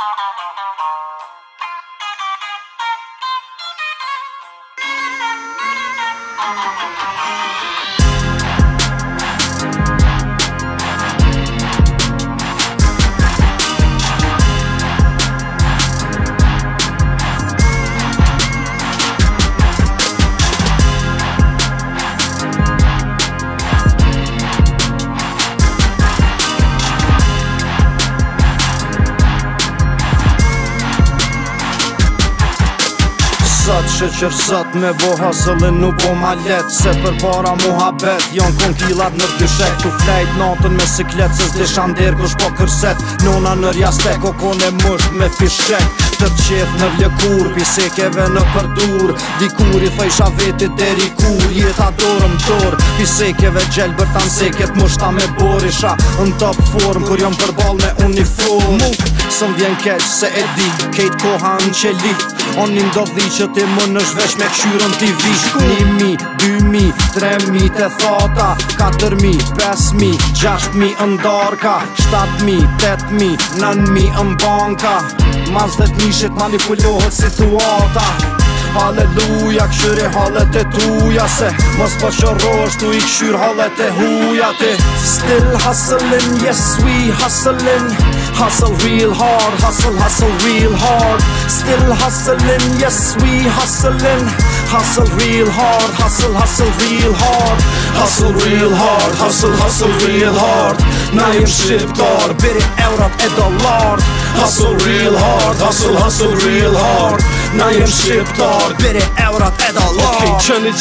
Shëqër sot me bo hustlin nuk po ma let Se për para muhabet jon kon kilat nër dyshek Tu flejt natën me siklet se s'di shander kush po kërset Nona nër jastek o kone musht me fishek Tër qeth nër lëkur pisekeve në përdur Dikur i thejsha vetit deri kur Jeta dorëm tor Pisekeve gjelbër tan seket mushta me borisha Në top form kur jom përbal me uniform Sëm vjen keq se e di Kejt koha në qelit Onin do dhi që ti më në shvesh me këshyrën t'i vish 1.000, 2.000, 3.000 të thata 4.000, 5.000, 6.000 ndarka 7.000, 8.000, 9.000 në banka Mas 10.000 shit manipulohet situata Halleluja, këshyri hallet e tuja Se mos po qërrosh tu I këshyr hallet e huja Ti still hustling, yes we hustling Hustle real hard, hustle real hard Still hustling, yes we hustling Hustle real hard, hustle real hard Hustle real hard, hustle real hard Na jem shqiptar, biri eurat e dollar Hustle real hard, hustle real hard Na jem shqiptar, biri eurat e dollar Okej, qëni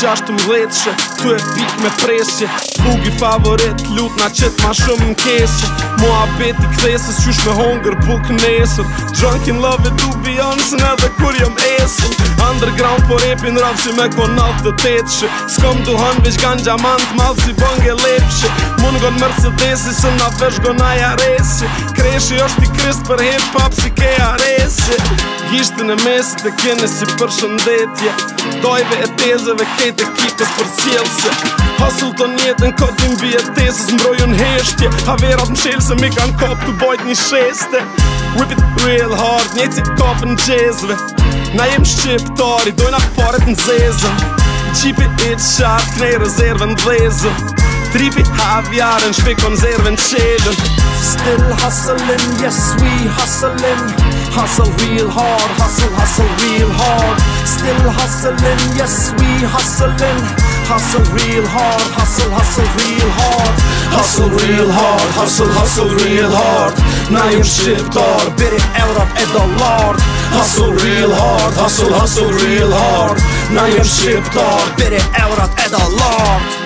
16 tu e pik me presje Bugi favorit, lut na qit ma shumë n'kesje Mua beti kthesës qysh me hongër buk nesër Drunk in love it to be honest edhe kur jom esën Underground po repin rap si me konalt të tetëshë S'kom duhan veç ganja mant madh si bënge lepshë Mun gon Mercedesi së na vesh gon aja resi Kreshi është I krist për hip hop si ke aresi Gishtën e mesit e kene si për shëndetje Dojve e tezeve kejt ekipës për cjellse Hustle të njetën kodin bi e tezës mbrojun heshtje Haverat më shelë se mi kan kop të bojt një sheste Whip it real hard, njejt si kopën gjezve Na jem shqiptari, dojna paret në zezën Gjipi it sharp, knej rezervën dhezën Tripi havjarën, shpe konzervën qelën Still hustling, yes we hustling Hustle real hard, hustle real hard Still hustling, yes we hustling Hustle real hard, hustle real hard Hustle real hard, hustle real hard Na jem shqiptar, biri eurat e dollar Hustle real hard, hustle real hard Na jem shqiptar, biri eurat e dollar